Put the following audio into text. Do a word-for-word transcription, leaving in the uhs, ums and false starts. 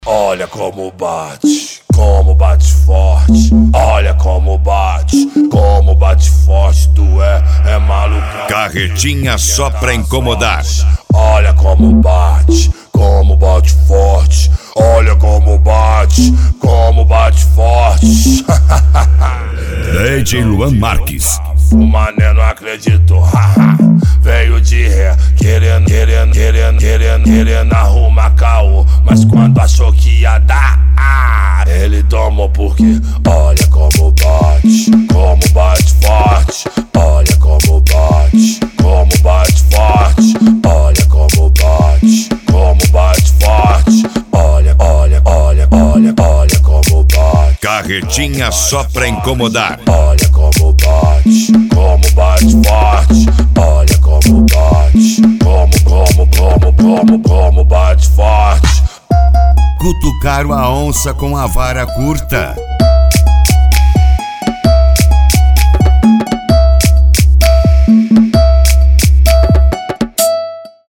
Olha como bate, como bate forte. Olha como bate, como bate forte. Tu é, é malucão. Carretinha só pra incomodar. Olha como bate, como bate forte. Olha como bate, como bate forte. D J Luan Marques. O mané não acreditou, haha. Veio de ré, querendo, querendo, querendo, querendo, querendo arrumar caô. Mas quando achou que ia dar, ah, ele tomou porque olha como bate, como bate forte. Olha como bate, como bate forte. Olha como bate, como bate forte. Olha, olha, olha, olha, olha como bate. Carretinha só pra incomodar. Olha como bate, como bate forte. Olha como bate, como, como, como, como, como bate forte. Cutucaram a onça com a vara curta.